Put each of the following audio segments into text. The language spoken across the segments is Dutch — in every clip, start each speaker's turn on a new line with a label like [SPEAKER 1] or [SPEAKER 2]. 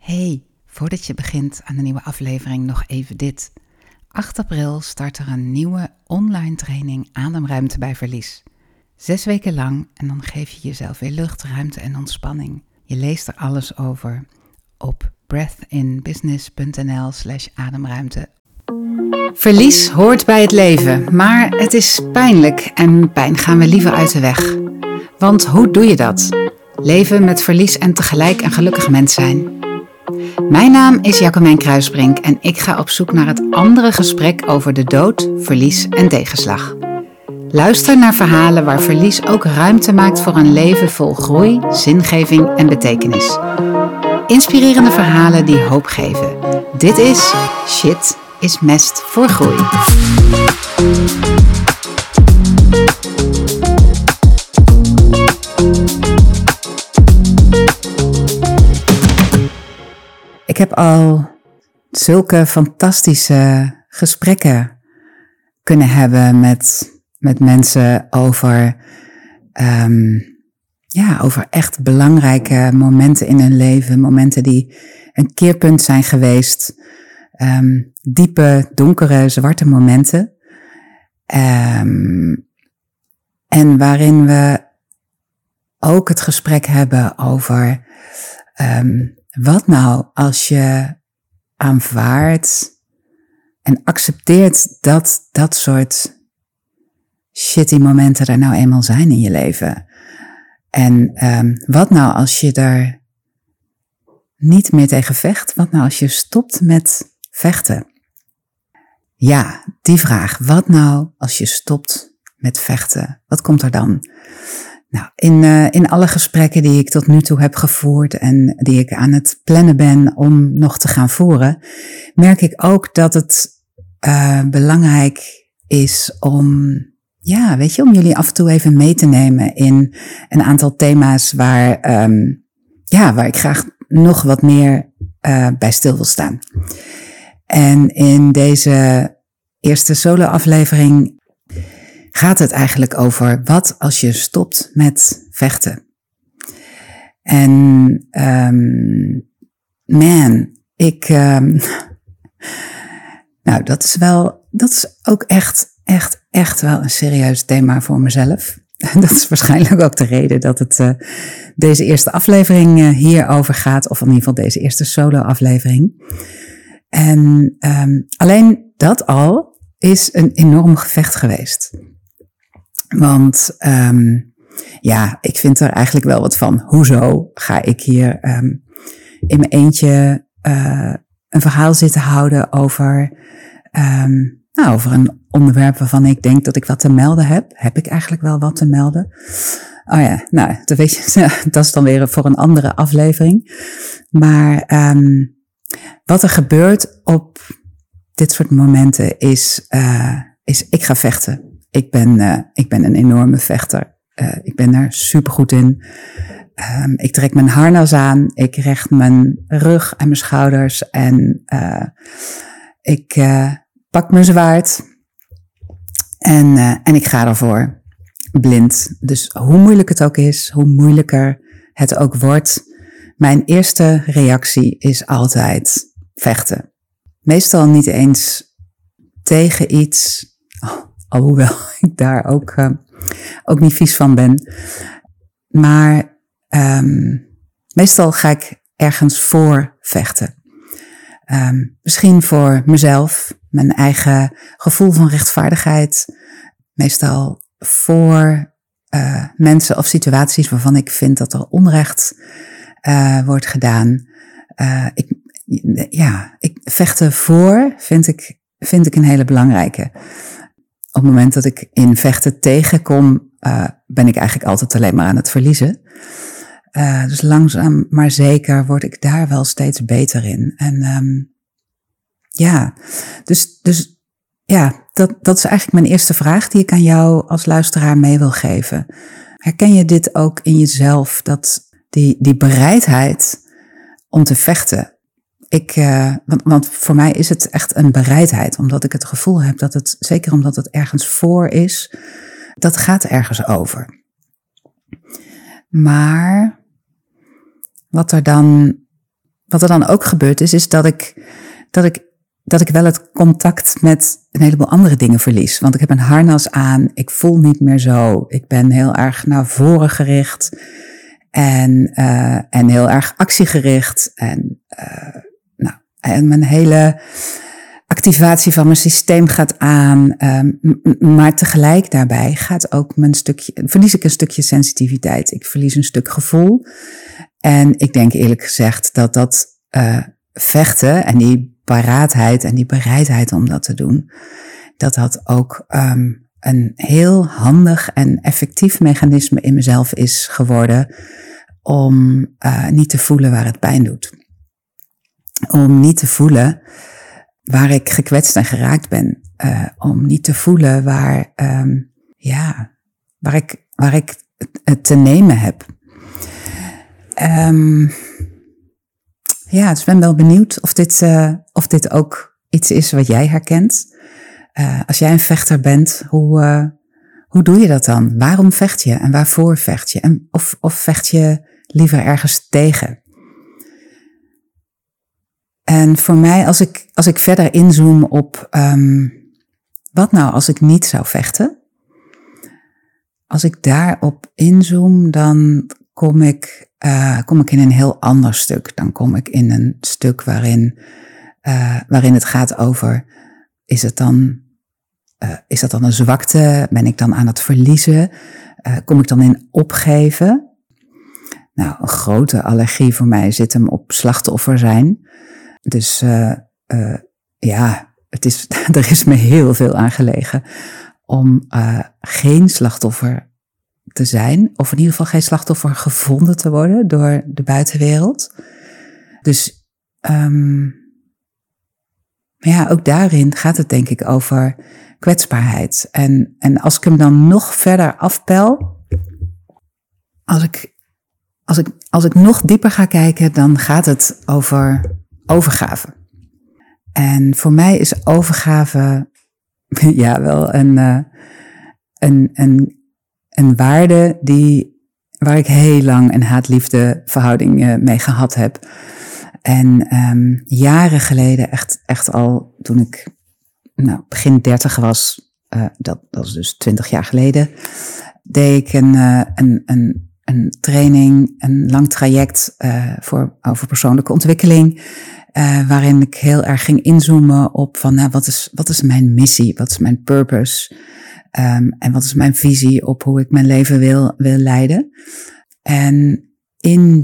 [SPEAKER 1] Hey, voordat je begint aan de nieuwe aflevering nog even dit. 8 april start er een nieuwe online training Ademruimte bij Verlies. 6 weken lang en dan geef je jezelf weer lucht, ruimte en ontspanning. Je leest er alles over op breathinbusiness.nl/ademruimte. Verlies hoort bij het leven, maar het is pijnlijk en pijn gaan we liever uit de weg. Want hoe doe je dat? Leven met verlies en tegelijk een gelukkig mens zijn. Mijn naam is Jacquemijn Kruisbrink en ik ga op zoek naar het andere gesprek over de dood, verlies en tegenslag. Luister naar verhalen waar verlies ook ruimte maakt voor een leven vol groei, zingeving en betekenis. Inspirerende verhalen die hoop geven. Dit is Shit is Mest voor Groei. Ik heb al zulke fantastische gesprekken kunnen hebben met mensen over echt belangrijke momenten in hun leven. Momenten die een keerpunt zijn geweest. Diepe, donkere, zwarte momenten. En waarin we ook het gesprek hebben over wat nou als je aanvaardt en accepteert dat dat soort shitty momenten er nou eenmaal zijn in je leven. En wat nou als je daar niet meer tegen vecht? Wat nou als je stopt met vechten? Ja, die vraag. Wat nou als je stopt met vechten? Wat komt er dan? Nou, in alle gesprekken die ik tot nu toe heb gevoerd en die ik aan het plannen ben om nog te gaan voeren, merk ik ook dat het belangrijk is om jullie af en toe even mee te nemen in een aantal thema's waar ik graag nog wat meer bij stil wil staan. En in deze eerste solo-aflevering gaat het eigenlijk over wat als je stopt met vechten. En dat is ook echt wel een serieus thema voor mezelf. Dat is waarschijnlijk ook de reden dat het deze eerste aflevering hierover gaat, of in ieder geval deze eerste solo-aflevering. En alleen dat al is een enorm gevecht geweest. Want ik vind er eigenlijk wel wat van. Hoezo ga ik hier in mijn eentje een verhaal zitten houden over een onderwerp waarvan ik denk dat ik wat te melden heb? Heb ik eigenlijk wel wat te melden? Oh ja, nou, dat weet je, dat is dan weer voor een andere aflevering. Maar wat er gebeurt op dit soort momenten is ik ga vechten. Ik ben een enorme vechter. Ik ben er supergoed in. Ik trek mijn harnas aan. Ik recht mijn rug en mijn schouders. En ik pak mijn zwaard. En ik ga ervoor. Blind. Dus hoe moeilijk het ook is, hoe moeilijker het ook wordt, mijn eerste reactie is altijd vechten. Meestal niet eens tegen iets, alhoewel ik daar ook niet vies van ben. Maar meestal ga ik ergens voor vechten. Misschien voor mezelf, mijn eigen gevoel van rechtvaardigheid. Meestal voor mensen of situaties waarvan ik vind dat er onrecht wordt gedaan. Ik vechten voor vind ik een hele belangrijke. Op het moment dat ik in vechten tegenkom, ben ik eigenlijk altijd alleen maar aan het verliezen. Dus langzaam maar zeker word ik daar wel steeds beter in. En dat is eigenlijk mijn eerste vraag die ik aan jou als luisteraar mee wil geven. Herken je dit ook in jezelf, dat die bereidheid om te vechten? Want voor mij is het echt een bereidheid, omdat ik het gevoel heb dat het, zeker omdat het ergens voor is, dat gaat ergens over. Maar wat er dan wat er dan ook gebeurd is dat ik wel het contact met een heleboel andere dingen verlies. Want ik heb een harnas aan, ik voel niet meer zo. Ik ben heel erg naar voren gericht en heel erg actiegericht. En mijn hele activatie van mijn systeem gaat aan. Maar tegelijk daarbij verlies ik een stukje sensitiviteit. Ik verlies een stuk gevoel. En ik denk eerlijk gezegd dat vechten en die paraatheid en die bereidheid om dat te doen, dat ook een heel handig en effectief mechanisme in mezelf is geworden om niet te voelen waar het pijn doet. Om niet te voelen waar ik gekwetst en geraakt ben. Om niet te voelen waar ik het te nemen heb. Dus ik ben wel benieuwd of dit ook iets is wat jij herkent. Als jij een vechter bent, hoe doe je dat dan? Waarom vecht je en waarvoor vecht je? Of vecht je liever ergens tegen? En voor mij, als ik verder inzoom op wat nou als ik niet zou vechten? Als ik daarop inzoom, dan kom ik in een heel ander stuk. Dan kom ik in een stuk waarin het gaat over, is dat dan een zwakte? Ben ik dan aan het verliezen? Kom ik dan in opgeven? Nou, een grote allergie voor mij zit hem op slachtoffer zijn. Dus er is me heel veel aan gelegen om geen slachtoffer te zijn, of in ieder geval geen slachtoffer gevonden te worden door de buitenwereld. Dus ook daarin gaat het denk ik over kwetsbaarheid. En als ik hem dan nog verder afpel, als ik nog dieper ga kijken, dan gaat het over overgave. En voor mij is overgave wel een waarde waar ik heel lang een haat-liefde verhouding mee gehad heb. En jaren geleden, echt al toen ik begin 30 was, dat was dus 20 jaar geleden, deed ik een training, een lang traject over persoonlijke ontwikkeling, waarin ik heel erg ging inzoomen op van wat is mijn missie, wat is mijn purpose en wat is mijn visie op hoe ik mijn leven wil leiden. En in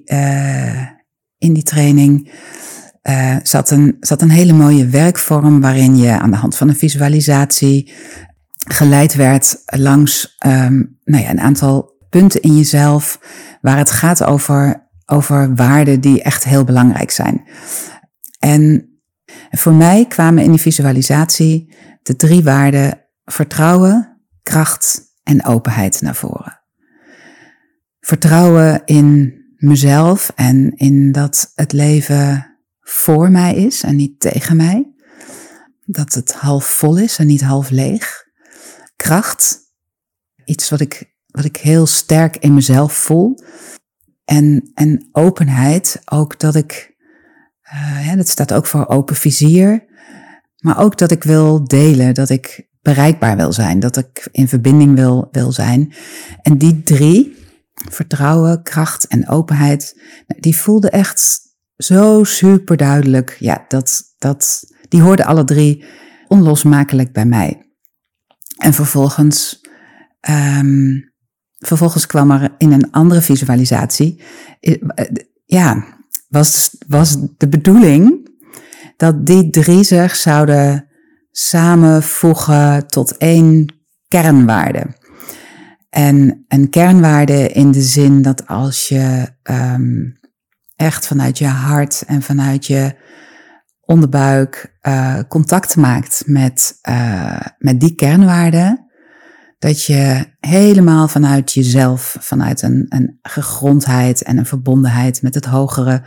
[SPEAKER 1] die training zat een hele mooie werkvorm waarin je aan de hand van een visualisatie geleid werd langs een aantal punten in jezelf waar het gaat over waarden die echt heel belangrijk zijn. En voor mij kwamen in die visualisatie de 3 waarden vertrouwen, kracht en openheid naar voren. Vertrouwen in mezelf en in dat het leven voor mij is en niet tegen mij. Dat het half vol is en niet half leeg. Kracht, iets wat ik heel sterk in mezelf voel. En openheid, ook dat ik, dat staat ook voor open vizier, maar ook dat ik wil delen, dat ik bereikbaar wil zijn, dat ik in verbinding wil zijn. En die 3, vertrouwen, kracht en openheid, die voelden echt zo super duidelijk. Ja, die hoorden alle 3 onlosmakelijk bij mij. En vervolgens kwam er in een andere visualisatie, was de bedoeling dat die 3 zich zouden samenvoegen tot 1 kernwaarde. En een kernwaarde in de zin dat als je echt vanuit je hart en vanuit je onderbuik contact maakt met die kernwaarde, dat je helemaal vanuit jezelf, vanuit een gegrondheid en een verbondenheid met het hogere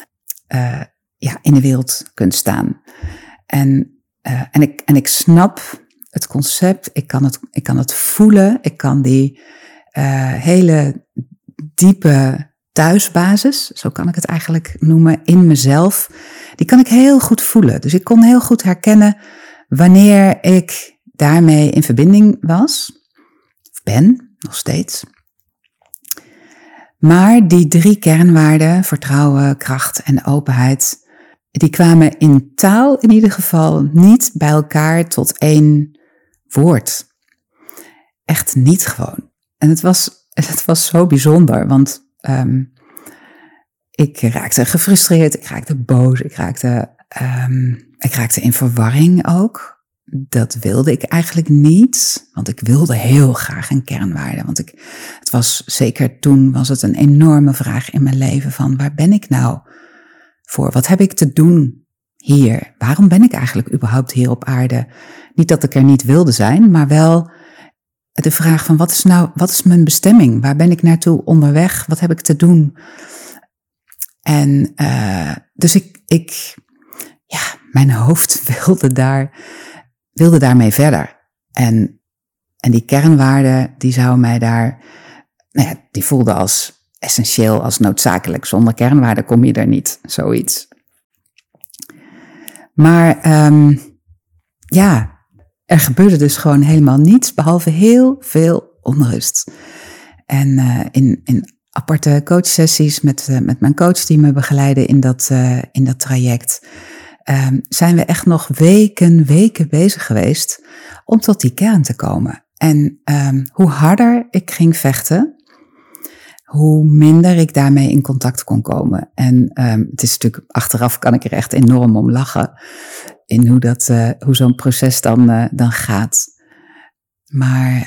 [SPEAKER 1] in de wereld kunt staan. En ik snap het concept, ik kan het voelen, ik kan die hele diepe thuisbasis, zo kan ik het eigenlijk noemen, in mezelf, die kan ik heel goed voelen. Dus ik kon heel goed herkennen wanneer ik daarmee in verbinding was, of ben, nog steeds. Maar die 3 kernwaarden, vertrouwen, kracht en openheid, die kwamen in taal in ieder geval niet bij elkaar tot 1 woord. Echt niet gewoon. En het was zo bijzonder, want ik raakte gefrustreerd, ik raakte boos, ik raakte in verwarring ook. Dat wilde ik eigenlijk niet, want ik wilde heel graag een kernwaarde. Want het was zeker toen was het een enorme vraag in mijn leven van waar ben ik nou voor? Wat heb ik te doen hier? Waarom ben ik eigenlijk überhaupt hier op aarde? Niet dat ik er niet wilde zijn, maar wel de vraag van wat is mijn bestemming? Waar ben ik naartoe onderweg? Wat heb ik te doen? En dus mijn hoofd wilde daarmee verder. En die kernwaarden, die zouden mij daar, die voelden als essentieel, als noodzakelijk. Zonder kernwaarden kom je er niet, zoiets. Maar er gebeurde dus gewoon helemaal niets, behalve heel veel onrust. En in aparte coachsessies met mijn coach die me begeleidde in dat traject, zijn we echt nog weken bezig geweest om tot die kern te komen. En hoe harder ik ging vechten, hoe minder ik daarmee in contact kon komen. En het is natuurlijk, achteraf kan ik er echt enorm om lachen in hoe zo'n proces dan gaat. Maar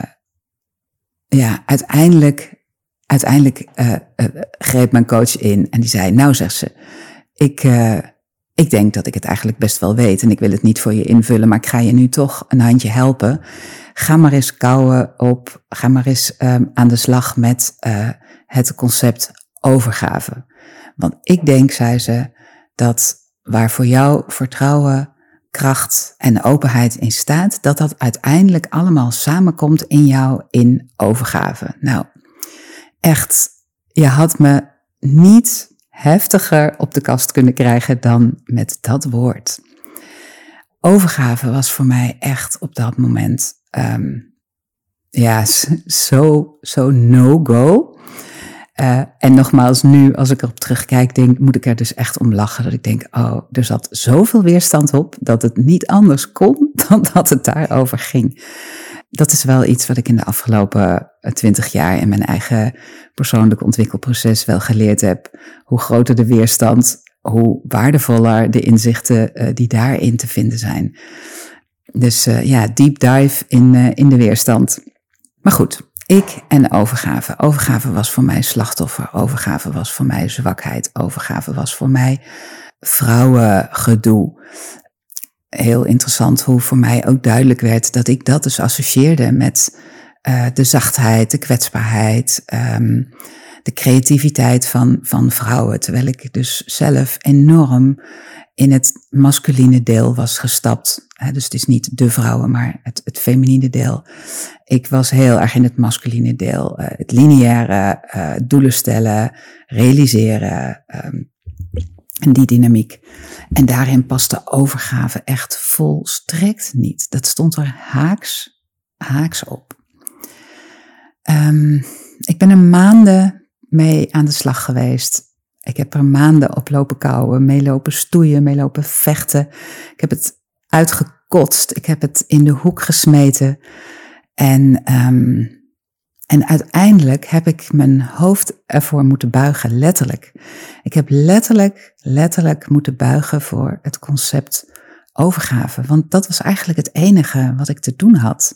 [SPEAKER 1] uiteindelijk greep mijn coach in en die zei, nou zegt ze, ik denk dat ik het eigenlijk best wel weet en ik wil het niet voor je invullen, maar ik ga je nu toch een handje helpen. Ga maar eens ga maar eens aan de slag met het concept overgave. Want ik denk, zei ze, dat waar voor jou vertrouwen, kracht en openheid in staat, dat uiteindelijk allemaal samenkomt in jou in overgave. Nou, echt, je had me niet heftiger op de kast kunnen krijgen dan met dat woord. Overgave was voor mij echt op dat moment zo no-go. En nogmaals, nu als ik erop terugkijk, moet ik er dus echt om lachen. Dat ik denk, er zat zoveel weerstand op dat het niet anders kon dan dat het daarover ging. Dat is wel iets wat ik in de afgelopen 20 jaar in mijn eigen persoonlijk ontwikkelproces wel geleerd heb. Hoe groter de weerstand, hoe waardevoller de inzichten die daarin te vinden zijn. Dus deep dive in de weerstand. Maar goed, ik en overgave. Overgave was voor mij slachtoffer. Overgave was voor mij zwakheid. Overgave was voor mij vrouwengedoe. Heel interessant hoe voor mij ook duidelijk werd dat ik dat dus associeerde met de zachtheid, de kwetsbaarheid, de creativiteit van vrouwen. Terwijl ik dus zelf enorm in het masculine deel was gestapt. Dus het is niet de vrouwen, maar het feminine deel. Ik was heel erg in het masculine deel. Het lineaire, doelen stellen, realiseren. En die dynamiek. En daarin paste overgave echt volstrekt niet. Dat stond er haaks op. Ik ben er maanden mee aan de slag geweest. Ik heb er maanden op lopen kauwen, mee lopen stoeien, mee lopen vechten. Ik heb het uitgekotst. Ik heb het in de hoek gesmeten. En uiteindelijk heb ik mijn hoofd ervoor moeten buigen, letterlijk. Ik heb letterlijk moeten buigen voor het concept overgave. Want dat was eigenlijk het enige wat ik te doen had.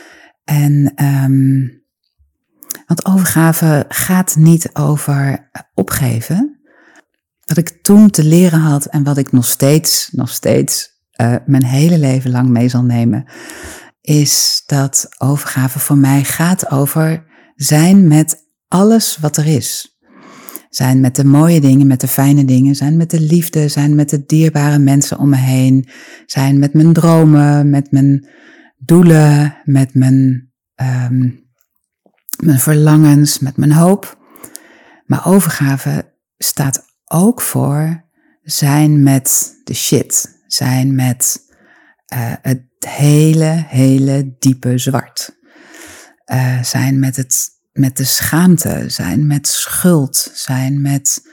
[SPEAKER 1] Want overgave gaat niet over opgeven. Wat ik toen te leren had en wat ik nog steeds mijn hele leven lang mee zal nemen, is dat overgave voor mij gaat over zijn met alles wat er is. Zijn met de mooie dingen, met de fijne dingen, zijn met de liefde, zijn met de dierbare mensen om me heen, zijn met mijn dromen, met mijn doelen, met mijn verlangens, met mijn hoop. Maar overgave staat ook voor zijn met de shit. Zijn met het hele diepe zwart. Zijn met de schaamte. Zijn met schuld. Zijn met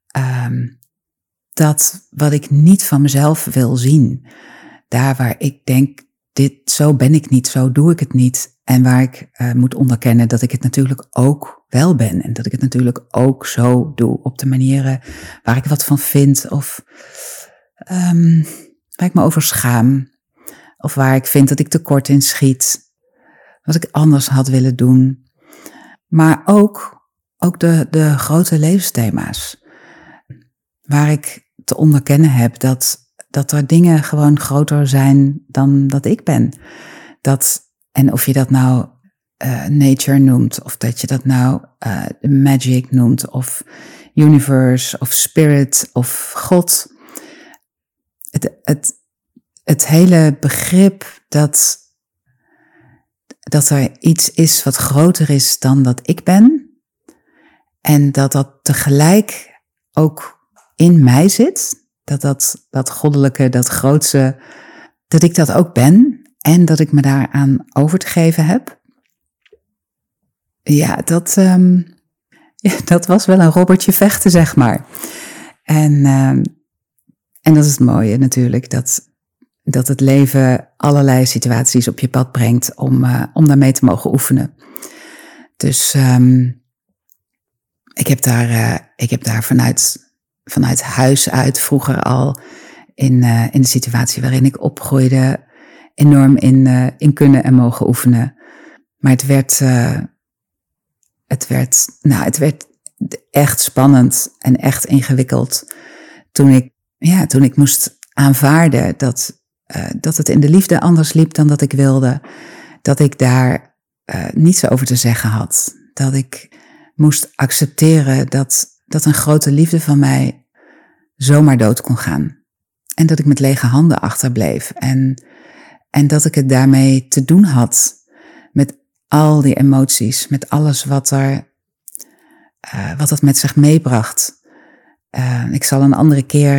[SPEAKER 1] dat wat ik niet van mezelf wil zien. Daar waar ik denk, zo ben ik niet, zo doe ik het niet. En waar ik moet onderkennen dat ik het natuurlijk ook wel ben. En dat ik het natuurlijk ook zo doe op de manieren waar ik wat van vind. Of waar ik me over schaam. Of waar ik vind dat ik tekort in schiet. Wat ik anders had willen doen. Maar ook de grote levensthema's. Waar ik te onderkennen heb dat er dingen gewoon groter zijn dan dat ik ben. En of je dat nou nature noemt, of dat je dat nou magic noemt, of universe, of spirit, of God. Het hele begrip dat er iets is wat groter is dan dat ik ben. En dat tegelijk ook in mij zit. Dat goddelijke, dat grootse, dat ik dat ook ben. En dat ik me daaraan over te geven heb. Ja, dat was wel een robbertje vechten, zeg maar. En dat is het mooie natuurlijk. Dat het leven allerlei situaties op je pad brengt om daarmee te mogen oefenen. Dus ik heb daar vanuit huis uit vroeger al in de situatie waarin ik opgroeide enorm in kunnen en mogen oefenen. Maar het werd echt spannend en echt ingewikkeld toen ik moest aanvaarden dat het in de liefde anders liep dan dat ik wilde. Dat ik daar niets over te zeggen had. Dat ik moest accepteren dat een grote liefde van mij zomaar dood kon gaan. En dat ik met lege handen achterbleef. En dat ik het daarmee te doen had. Met al die emoties. Met alles wat dat met zich meebracht. Ik zal een andere keer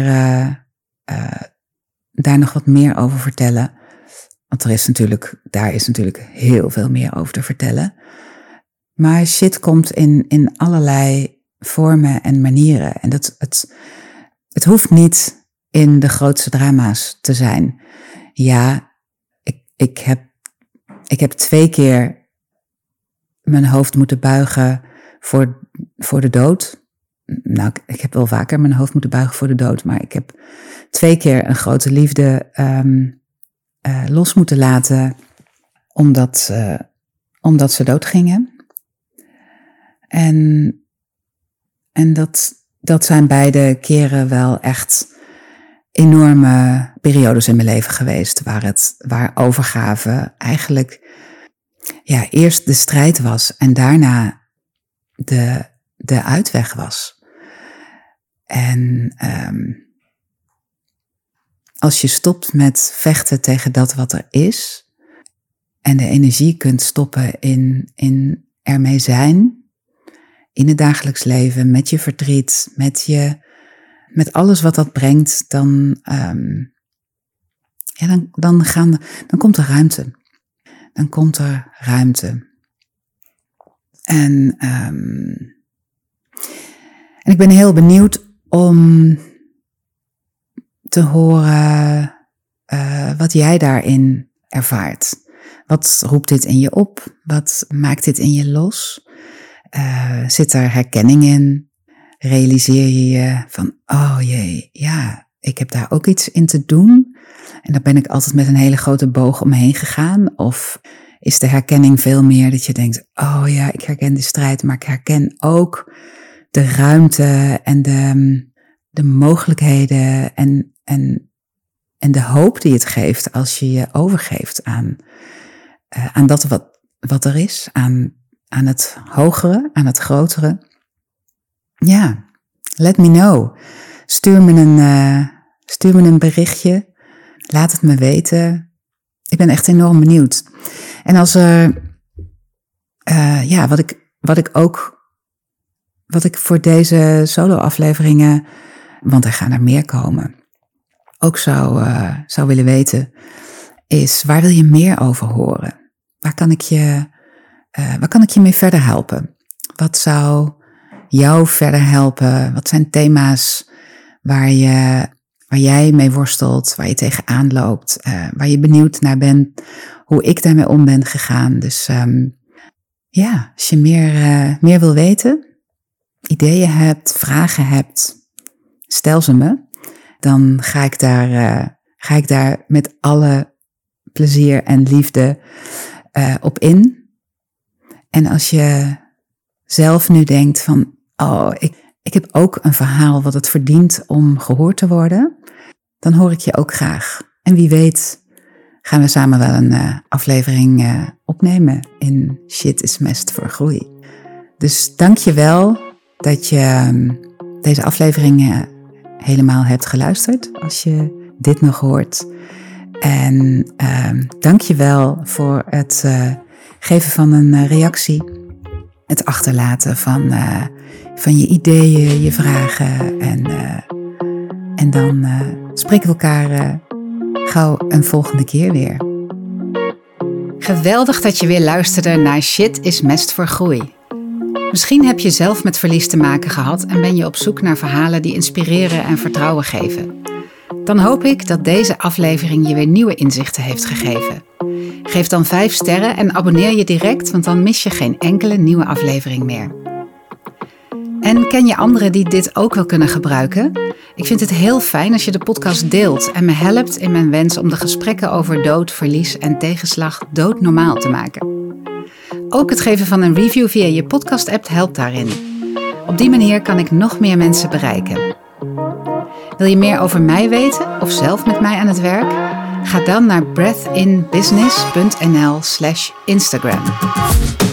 [SPEAKER 1] daar nog wat meer over vertellen. Want daar is natuurlijk heel veel meer over te vertellen. Maar shit komt in allerlei vormen en manieren. En het hoeft niet in de grootste drama's te zijn. Ja, ik heb 2 keer mijn hoofd moeten buigen voor de dood. Nou, ik heb wel vaker mijn hoofd moeten buigen voor de dood. Maar ik heb 2 keer een grote liefde los moeten laten. Omdat ze doodgingen. En dat zijn beide keren wel echt enorme periodes in mijn leven geweest. Waar overgave eigenlijk eerst de strijd was en daarna de uitweg was. En als je stopt met vechten tegen dat wat er is en de energie kunt stoppen in ermee zijn, in het dagelijks leven, met je verdriet, met alles wat dat brengt, dan komt er ruimte. Dan komt er ruimte. En ik ben heel benieuwd om te horen wat jij daarin ervaart. Wat roept dit in je op? Wat maakt dit in je los? Zit er herkenning in? Realiseer je je van, oh jee, ja, ik heb daar ook iets in te doen. En daar ben ik altijd met een hele grote boog omheen gegaan. Of is de herkenning veel meer dat je denkt, oh ja, ik herken de strijd, maar ik herken ook de ruimte en de mogelijkheden en de hoop die het geeft als je je overgeeft aan dat wat er is, aan het hogere, aan het grotere. Ja, let me know. Stuur me een berichtje. Laat het me weten. Ik ben echt enorm benieuwd. En als wat ik ook wat ik voor deze solo-afleveringen, want er gaan er meer komen, ook zou willen weten, is waar wil je meer over horen? Waar kan ik je mee verder helpen? Wat zou jou verder helpen? Wat zijn thema's waar jij mee worstelt, waar je tegenaan loopt, waar je benieuwd naar bent, hoe ik daarmee om ben gegaan. Dus als je meer wil weten, ideeën hebt, vragen hebt, stel ze me. Dan ga ik daar met alle plezier en liefde op in. En als je zelf nu denkt van, ik heb ook een verhaal wat het verdient om gehoord te worden, dan hoor ik je ook graag. En wie weet gaan we samen wel een aflevering opnemen in Shit is Mest voor Groei. Dus dank je wel dat je deze aflevering helemaal hebt geluisterd, als je dit nog hoort. En dank je wel voor het geven van een reactie. Het achterlaten van je ideeën, je vragen. En dan spreken we elkaar gauw een volgende keer weer. Geweldig dat je weer luisterde naar Shit is Mest voor Groei. Misschien heb je zelf met verlies te maken gehad en ben je op zoek naar verhalen die inspireren en vertrouwen geven. Dan hoop ik dat deze aflevering je weer nieuwe inzichten heeft gegeven. Geef dan 5 sterren en abonneer je direct, want dan mis je geen enkele nieuwe aflevering meer. En ken je anderen die dit ook wel kunnen gebruiken? Ik vind het heel fijn als je de podcast deelt en me helpt in mijn wens om de gesprekken over dood, verlies en tegenslag doodnormaal te maken. Ook het geven van een review via je podcast-app helpt daarin. Op die manier kan ik nog meer mensen bereiken. Wil je meer over mij weten of zelf met mij aan het werk? Ga dan naar breathinbusiness.nl/Instagram.